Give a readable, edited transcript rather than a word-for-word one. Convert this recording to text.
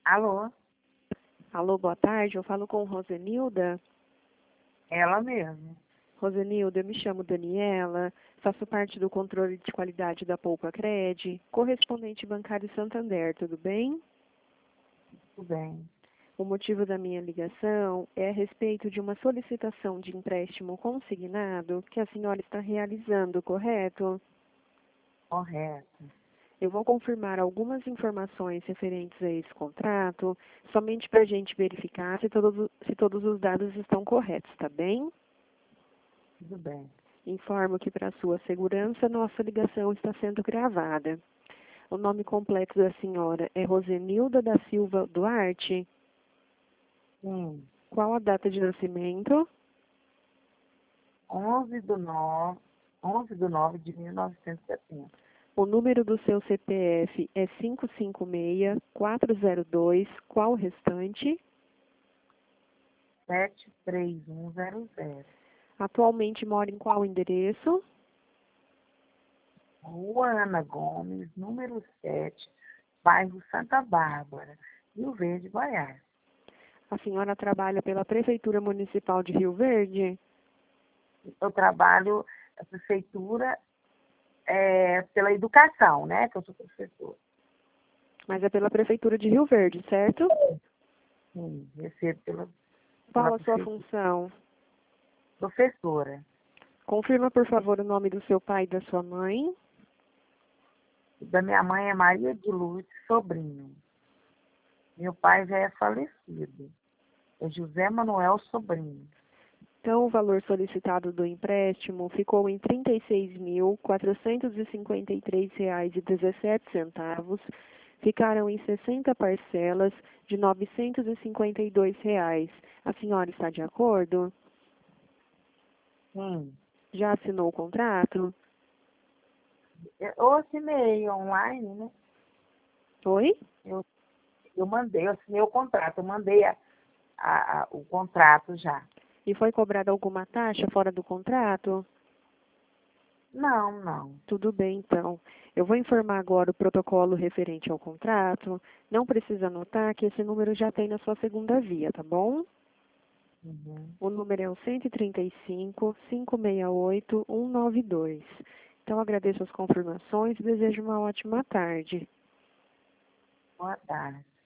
Alô? Alô, boa tarde. Eu falo com Rosenilda. Ela mesmo. Rosenilda, eu me chamo Daniela, faço parte do controle de qualidade da Poupa Cred, correspondente bancário Santander, tudo bem? Tudo bem. O motivo da minha ligação é a respeito de uma solicitação de empréstimo consignado que a senhora está realizando, correto? Correto. Eu vou confirmar algumas informações referentes a esse contrato, somente para a gente verificar se todos os dados estão corretos, tá bem? Tudo bem. Informo que, para sua segurança, nossa ligação está sendo gravada. O nome completo da senhora é Rosenilda da Silva Duarte. Sim. Qual a data de nascimento? 11 de 9 de 1970. O número do seu CPF é 556-402. Qual o restante? 73100. Atualmente mora em qual endereço? Rua Ana Gomes, número 7, bairro Santa Bárbara, Rio Verde, Goiás. A senhora trabalha pela Prefeitura Municipal de Rio Verde? Eu trabalho na prefeitura pela educação, né? Que eu sou professora. Mas é pela Prefeitura de Rio Verde, certo? Sim, recebo pela Qual a sua prefeitura. função? Professora. Confirma, por favor, o nome do seu pai e da sua mãe. Da minha mãe é Maria de Lourdes Sobrinho. Meu pai já é falecido. É José Manuel Sobrinho. Então, o valor solicitado do empréstimo ficou em R$ 36.453,17. Ficaram em 60 parcelas de R$ 952. A senhora está de acordo? Sim. Já assinou o contrato? Eu assinei online, né? Oi? Eu assinei o contrato, eu mandei o contrato já. E foi cobrada alguma taxa fora do contrato? Não, não. Tudo bem, então. Eu vou informar agora o protocolo referente ao contrato. Não precisa anotar que esse número já tem na sua segunda via, tá bom? Uhum. O número é o 135-568-192. Então, agradeço as confirmações e desejo uma ótima tarde. Boa tarde.